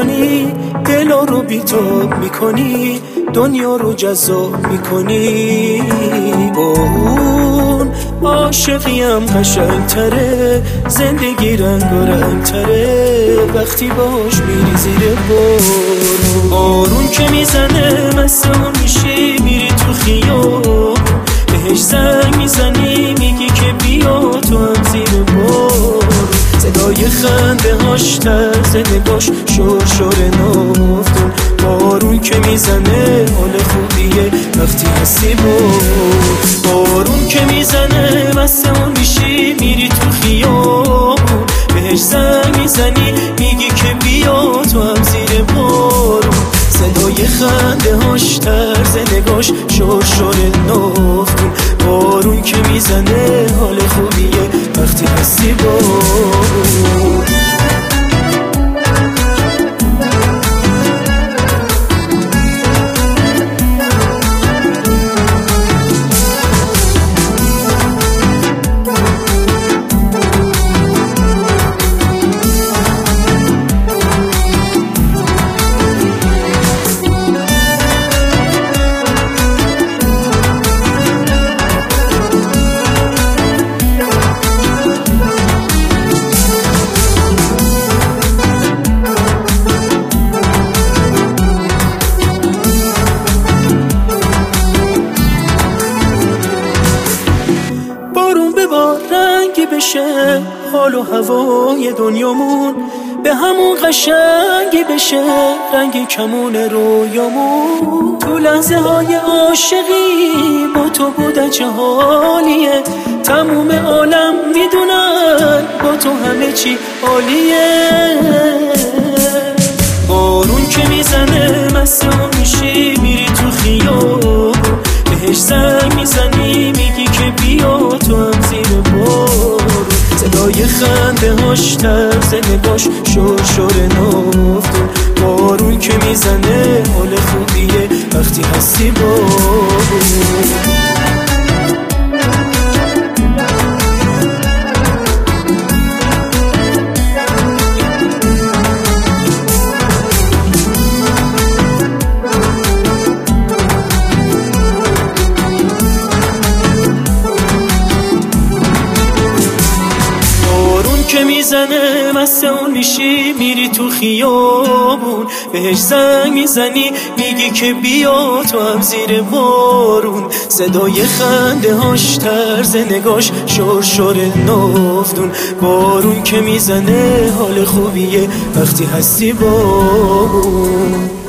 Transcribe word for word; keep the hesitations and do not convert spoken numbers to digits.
میکنی، دلا رو بی‌تاب میکنی، دنیا رو جذاب میکنی. با اون عاشقیم قشنگتره، زندگی رنگ و رنگتره وقتی باش میری زیر بارون. بارون که میزنه مست اون میشی، میری تو خیابون بهش زنگ میزنی، میگی که بیا تو هم زیر بارون. صدای خنده هاش، طرز نگاش، شور شور نافتون. بارون که میزنه حال خوبیه وقتی هستی بارون. بارون که میزنه مست اون میشی، میری تو خیابون بهش زنگ میزنی، میگی که بیا تو هم زیر بارون. صدای خنده هاش، طرز نگاش، شور شور نافتون. بارون که میزنه حال خوبیه وقتی هستی بارون. بشه حال و هوای دنیامون، به همون قشنگی بشه رنگ کمون رویامون. تو لحظه های عاشقی با تو بودن چه حالیه، تموم عالم میدونن با تو همه چی عالیه. بارون که میزنه مست اون میشی، میری تو خیابون بهش زنگ میزنی، میگی که بیا تو هم زیر بارون. صدای خنده هاش، طرز نگاش، شور شور نافتون. بارون که میزنه حال خوبیه وقتی هستی بارون. که میزنه مست اون میشی، میری تو خیابون بهش زنگ میزنی، میگی که بیا تو هم زیر بارون. صدای خنده هاش، طرز نگاش، شور شور نافتون. بارون که میزنه حال خوبیه وقتی هستی بارون.